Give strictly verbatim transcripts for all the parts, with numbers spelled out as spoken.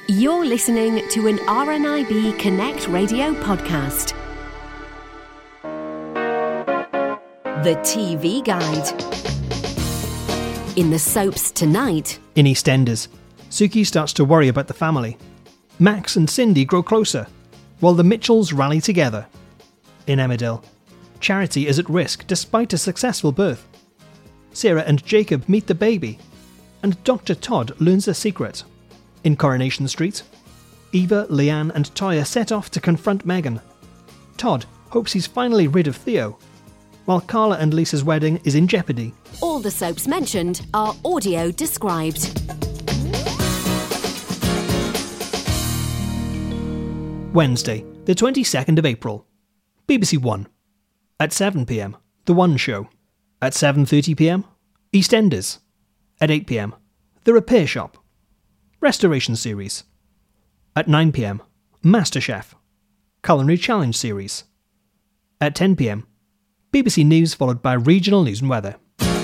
You're listening to an R N I B Connect radio podcast. The T V Guide. In the soaps tonight. In EastEnders, Suki starts to worry about the family. Max and Cindy grow closer, while the Mitchells rally together. In Emmerdale, Charity is at risk despite a successful birth. Sarah and Jacob meet the baby, and Doctor Todd learns a secret. In Coronation Street, Eva, Leanne and Toya set off to confront Megan. Todd hopes he's finally rid of Theo, while Carla and Lisa's wedding is in jeopardy. All the soaps mentioned are audio described. Wednesday, the twenty-second of April. B B C One. At seven p m, The One Show. At seven thirty p m, EastEnders. At eight p m, The Repair Shop. Restoration Series. At nine p m, MasterChef. Culinary Challenge Series. At ten p m, B B C News followed by regional news and weather.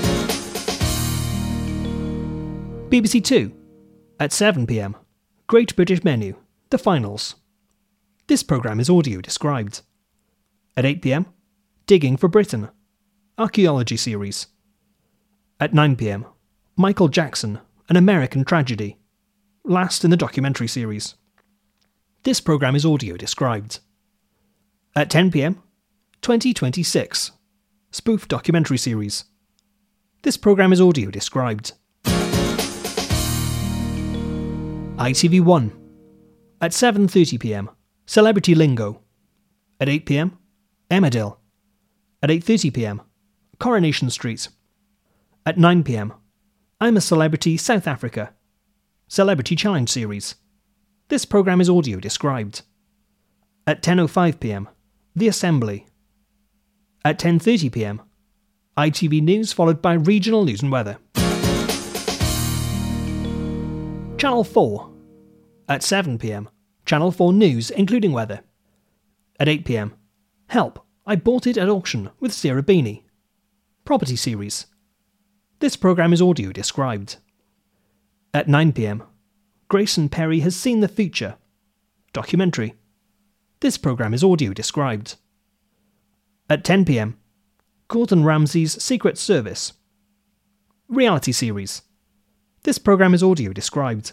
B B C Two. At seven p m, Great British Menu, The Finals. This programme is audio described. At eight p m, Digging for Britain, Archaeology Series. At nine p m, Michael Jackson, An American Tragedy, last in the documentary series. This programme is audio described. At ten p m, twenty twenty-six, Spoof Documentary Series. This programme is audio described. I T V One. At seven thirty p m, Celebrity Lingo. At eight p m, Emmerdale. At eight thirty p m, Coronation Street. At nine p m, I'm a Celebrity South Africa, Celebrity Challenge Series. This programme is audio described. At ten oh five p m, The Assembly. At ten thirty p m, I T V News followed by regional news and weather. Channel four. At seven p m, Channel four News including weather. At eight p m, Help, I Bought It at Auction with Sarah Beanie. Property Series. This programme is audio described. At nine p m, Grayson Perry Has Seen the Future. Documentary. This programme is audio described. At ten p m, Gordon Ramsay's Secret Service. Reality Series. This programme is audio described.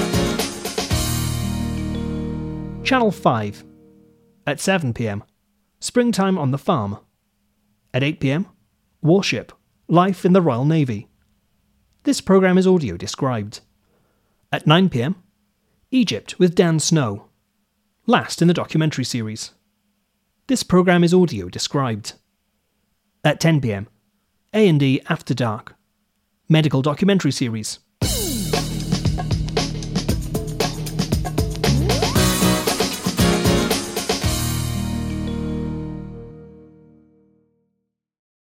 Channel five. At seven p m, Springtime on the Farm. At eight p m, Warship, Life in the Royal Navy. This programme is audio described. At nine p m, Egypt with Dan Snow. Last in the documentary series. This programme is audio described. At ten p m, A and E After Dark. Medical documentary series.